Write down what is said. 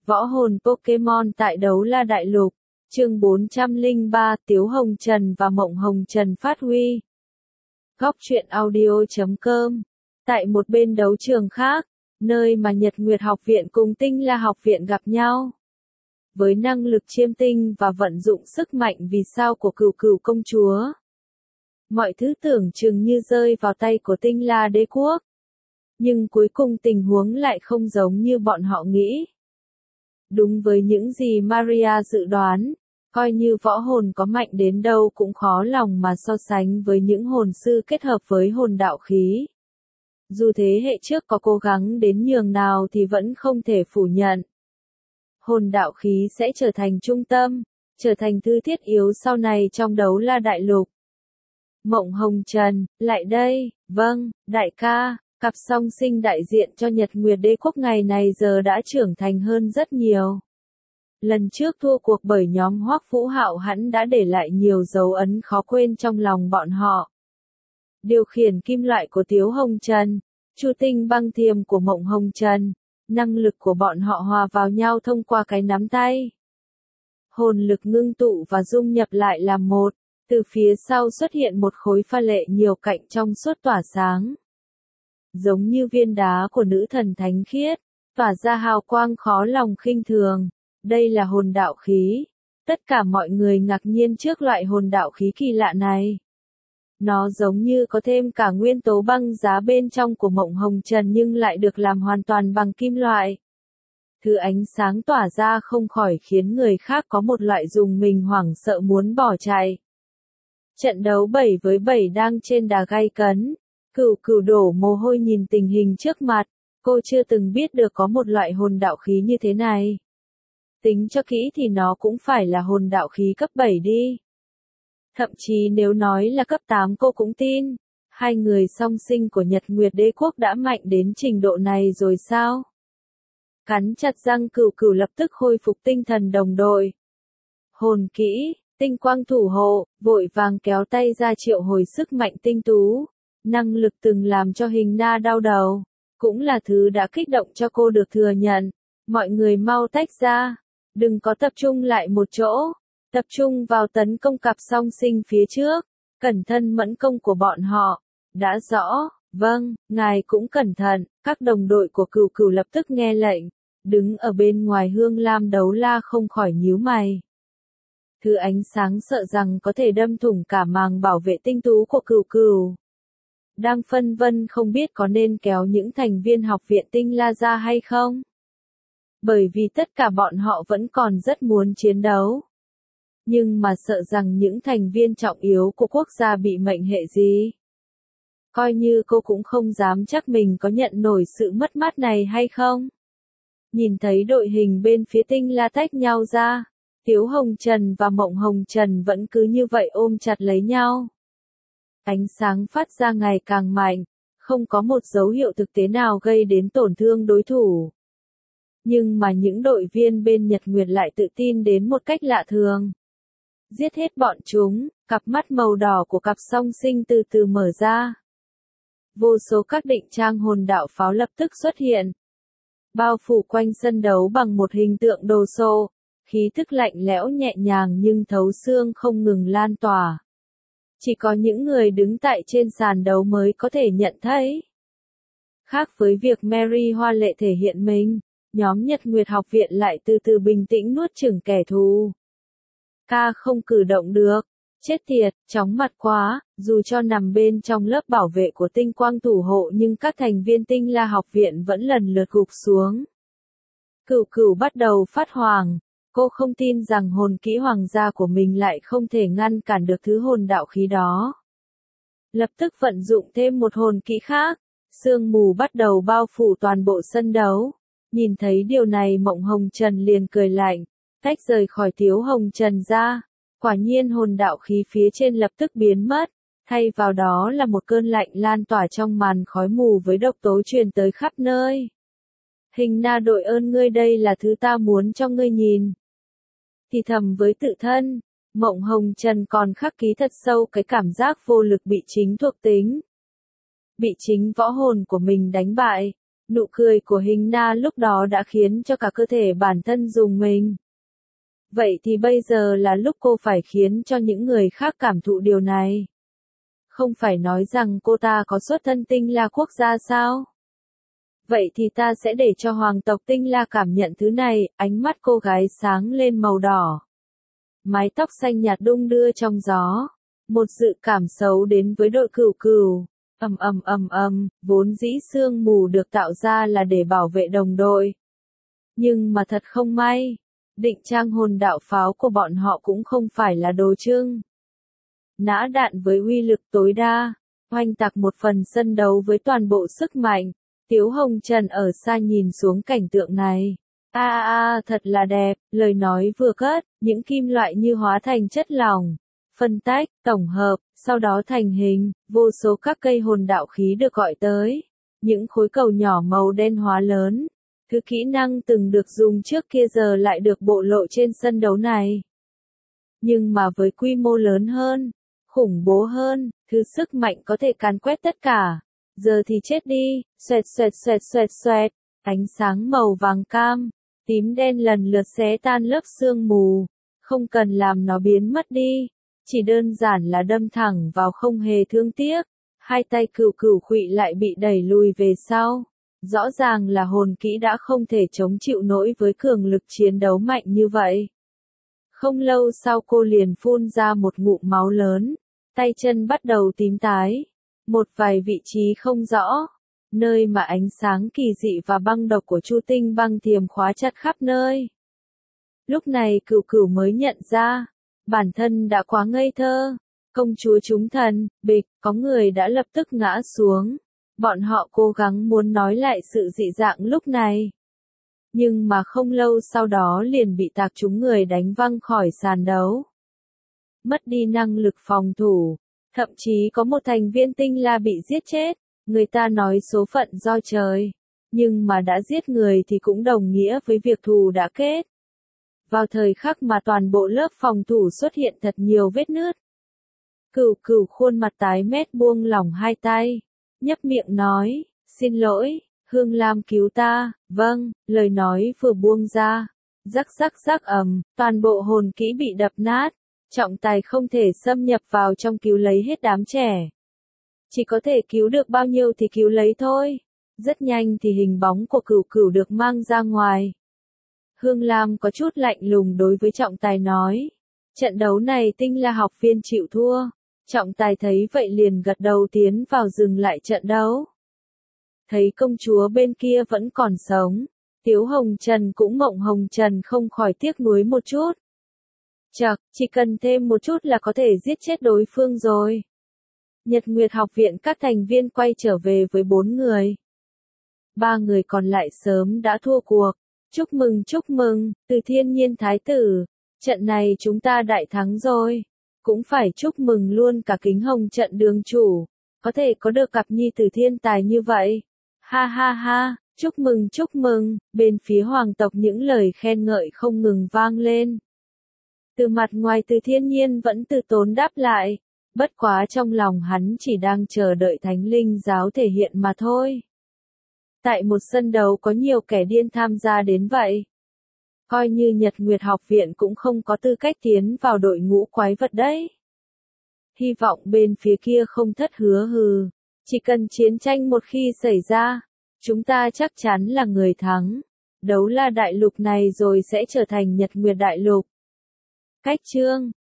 Võ hồn Pokemon tại Đấu La Đại Lục, chương 403, Tiếu Hồng Trần và Mộng Hồng Trần phát huy. Góc truyện audio.com. Tại một bên đấu trường khác, nơi mà Nhật Nguyệt học viện cùng Tinh La học viện gặp nhau. Với năng lực chiêm tinh và vận dụng sức mạnh vì sao của Cửu Cửu công chúa, mọi thứ tưởng chừng như rơi vào tay của Tinh La đế quốc. Nhưng cuối cùng tình huống lại không giống như bọn họ nghĩ. Đúng với những gì Maria dự đoán, coi như võ hồn có mạnh đến đâu cũng khó lòng mà so sánh với những hồn sư kết hợp với hồn đạo khí. Dù thế hệ trước có cố gắng đến nhường nào thì vẫn không thể phủ nhận. Hồn đạo khí sẽ trở thành trung tâm, trở thành thứ thiết yếu sau này trong Đấu La Đại Lục. Mộng Hồng Trần, lại đây, vâng, đại ca. Cặp song sinh đại diện cho Nhật Nguyệt đế quốc ngày này giờ đã trưởng thành hơn rất nhiều. Lần trước thua cuộc bởi nhóm Hoắc Vũ Hạo hẳn đã để lại nhiều dấu ấn khó quên trong lòng bọn họ. Điều khiển kim loại của Tiếu Hồng Trần, chu tinh băng thiềm của Mộng Hồng Trần, năng lực của bọn họ hòa vào nhau thông qua cái nắm tay. Hồn lực ngưng tụ và dung nhập lại làm một, từ phía sau xuất hiện một khối pha lệ nhiều cạnh trong suốt tỏa sáng. Giống như viên đá của nữ thần thánh khiết, tỏa ra hào quang khó lòng khinh thường. Đây là hồn đạo khí. Tất cả mọi người ngạc nhiên trước loại hồn đạo khí kỳ lạ này. Nó giống như có thêm cả nguyên tố băng giá bên trong của Mộng Hồng Trần nhưng lại được làm hoàn toàn bằng kim loại. Thứ ánh sáng tỏa ra không khỏi khiến người khác có một loại rùng mình hoảng sợ muốn bỏ chạy. Trận đấu 7 với 7 đang trên đà gay cấn. Cửu Cửu đổ mồ hôi nhìn tình hình trước mặt, cô chưa từng biết được có một loại hồn đạo khí như thế này. Tính cho kỹ thì nó cũng phải là hồn đạo khí cấp 7 đi. Thậm chí nếu nói là cấp 8 cô cũng tin. Hai người song sinh của Nhật Nguyệt đế quốc đã mạnh đến trình độ này rồi sao? Cắn chặt răng Cửu Cửu lập tức khôi phục tinh thần đồng đội. Hồn kỹ, tinh quang thủ hộ, vội vàng kéo tay ra triệu hồi sức mạnh tinh tú. Năng lực từng làm cho Hình Na đau đầu, cũng là thứ đã kích động cho cô được thừa nhận. Mọi người mau tách ra, đừng có tập trung lại một chỗ, tập trung vào tấn công cặp song sinh phía trước, cẩn thận mẫn công của bọn họ. Đã rõ, vâng, ngài cũng cẩn thận. Các đồng đội của Cửu Cửu lập tức nghe lệnh, đứng ở bên ngoài Hương Lam Đấu La không khỏi nhíu mày. Thứ ánh sáng sợ rằng có thể đâm thủng cả màng bảo vệ tinh tú của Cửu Cửu. Đang phân vân không biết có nên kéo những thành viên học viện Tinh La ra hay không. Bởi vì tất cả bọn họ vẫn còn rất muốn chiến đấu. Nhưng mà sợ rằng những thành viên trọng yếu của quốc gia bị mệnh hệ gì. Coi như cô cũng không dám chắc mình có nhận nổi sự mất mát này hay không. Nhìn thấy đội hình bên phía Tinh La tách nhau ra, Tiếu Hồng Trần và Mộng Hồng Trần vẫn cứ như vậy ôm chặt lấy nhau. Ánh sáng phát ra ngày càng mạnh, không có một dấu hiệu thực tế nào gây đến tổn thương đối thủ. Nhưng mà những đội viên bên Nhật Nguyệt lại tự tin đến một cách lạ thường. Giết hết bọn chúng, cặp mắt màu đỏ của cặp song sinh từ từ mở ra. Vô số các định trang hồn đạo pháo lập tức xuất hiện. Bao phủ quanh sân đấu bằng một hình tượng đồ sộ, khí thức lạnh lẽo nhẹ nhàng nhưng thấu xương không ngừng lan tỏa. Chỉ có những người đứng tại trên sàn đấu mới có thể nhận thấy. Khác với việc Mary hoa lệ thể hiện mình, nhóm Nhật Nguyệt học viện lại từ từ bình tĩnh nuốt chửng kẻ thù. Ca không cử động được, chết tiệt, chóng mặt quá, dù cho nằm bên trong lớp bảo vệ của tinh quang thủ hộ nhưng các thành viên Tinh La học viện vẫn lần lượt gục xuống. Cửu Cửu bắt đầu phát hoảng. Cô không tin rằng hồn kỹ hoàng gia của mình lại không thể ngăn cản được thứ hồn đạo khí đó. Lập tức vận dụng thêm một hồn kỹ khác, sương mù bắt đầu bao phủ toàn bộ sân đấu. Nhìn thấy điều này Mộng Hồng Trần liền cười lạnh, tách rời khỏi Tiếu Hồng Trần ra. Quả nhiên hồn đạo khí phía trên lập tức biến mất, thay vào đó là một cơn lạnh lan tỏa trong màn khói mù với độc tố truyền tới khắp nơi. Hình Na đội ơn ngươi, đây là thứ ta muốn cho ngươi nhìn. Thì thầm với tự thân, Mộng Hồng Trần còn khắc ký thật sâu cái cảm giác vô lực bị chính thuộc tính. Bị chính võ hồn của mình đánh bại, Nụ cười của Hình Na lúc đó đã khiến cho cả cơ thể bản thân rùng mình. Vậy thì bây giờ là lúc cô phải khiến cho những người khác cảm thụ điều này. Không phải nói rằng cô ta có xuất thân Tinh La quốc gia sao? Vậy thì ta sẽ để cho hoàng tộc Tinh La cảm nhận thứ này, ánh mắt cô gái sáng lên màu đỏ. Mái tóc xanh nhạt đung đưa trong gió. Một dự cảm xấu đến với đội Cửu Cửu. Vốn dĩ sương mù được tạo ra là để bảo vệ đồng đội. Nhưng mà thật không may, định trang hồn đạo pháo của bọn họ cũng không phải là đồ trưng. Nã đạn với uy lực tối đa, oanh tạc một phần sân đấu với toàn bộ sức mạnh. Tiếu Hồng Trần ở xa nhìn xuống cảnh tượng này. Thật là đẹp, lời nói vừa cất, những kim loại như hóa thành chất lỏng, phân tách, tổng hợp, sau đó thành hình, vô số các cây hồn đạo khí được gọi tới. Những khối cầu nhỏ màu đen hóa lớn. Thứ kỹ năng từng được dùng trước kia giờ lại được bộ lộ trên sân đấu này. Nhưng mà với quy mô lớn hơn, khủng bố hơn, thứ sức mạnh có thể càn quét tất cả. Giờ thì chết đi, xoẹt. Ánh sáng màu vàng cam, tím đen lần lượt xé tan lớp sương mù. Không cần làm nó biến mất đi. Chỉ đơn giản là đâm thẳng vào không hề thương tiếc. Hai tay Cửu Cửu khuỵu lại bị đẩy lùi về sau. Rõ ràng là hồn kỹ đã không thể chống chịu nổi với cường lực chiến đấu mạnh như vậy. Không lâu sau cô liền phun ra một ngụm máu lớn. Tay chân bắt đầu tím tái. Một vài vị trí không rõ. Nơi mà ánh sáng kỳ dị và băng độc của Chu Tinh băng thiềm khóa chặt khắp nơi. Lúc này Cửu Cửu mới nhận ra. Bản thân đã quá ngây thơ. Công chúa chúng thần, bịch, có người đã lập tức ngã xuống. Bọn họ cố gắng muốn nói lại sự dị dạng lúc này. Nhưng mà không lâu sau đó liền bị tạc trúng người đánh văng khỏi sàn đấu. Mất đi năng lực phòng thủ. Thậm chí có một thành viên Tinh La bị giết chết. Người ta nói số phận do trời. Nhưng mà đã giết người thì cũng đồng nghĩa với việc thù đã kết. Vào thời khắc mà toàn bộ lớp phòng thủ xuất hiện thật nhiều vết nứt. Cửu Cửu khuôn mặt tái mét buông lỏng hai tay. Nhấp miệng nói, xin lỗi, Hương Lam cứu ta, vâng, lời nói vừa buông ra. Rắc toàn bộ hồn kỹ bị đập nát. Trọng tài không thể xâm nhập vào trong cứu lấy hết đám trẻ. Chỉ có thể cứu được bao nhiêu thì cứu lấy thôi. Rất nhanh thì hình bóng của Cửu Cửu được mang ra ngoài. Hương Lam có chút lạnh lùng đối với trọng tài nói. Trận đấu này Tinh La học viên chịu thua. Trọng tài thấy vậy liền gật đầu tiến vào dừng lại trận đấu. Thấy công chúa bên kia vẫn còn sống. Tiếu Hồng Trần cũng Mộng Hồng Trần không khỏi tiếc nuối một chút. Chậc, chỉ cần thêm một chút là có thể giết chết đối phương rồi. Nhật Nguyệt học viện các thành viên quay trở về với 4 người. 3 người còn lại sớm đã thua cuộc. Chúc mừng, Từ Thiên Nhiên Thái tử. Trận này chúng ta đại thắng rồi. Cũng phải chúc mừng luôn cả Kính Hồng trận đường chủ. Có thể có được cặp nhi tử thiên tài như vậy. Ha, chúc mừng, bên phía hoàng tộc những lời khen ngợi không ngừng vang lên. Từ mặt ngoài Từ Thiên Nhiên vẫn từ tốn đáp lại. Bất quá trong lòng hắn chỉ đang chờ đợi Thánh Linh giáo thể hiện mà thôi. Tại một sân đấu có nhiều kẻ điên tham gia đến vậy. Coi như Nhật Nguyệt học viện cũng không có tư cách tiến vào đội ngũ quái vật đấy. Hy vọng bên phía kia không thất hứa hừ. Chỉ cần chiến tranh một khi xảy ra, chúng ta chắc chắn là người thắng. Đấu La đại lục này rồi sẽ trở thành Nhật Nguyệt đại lục. Cách chương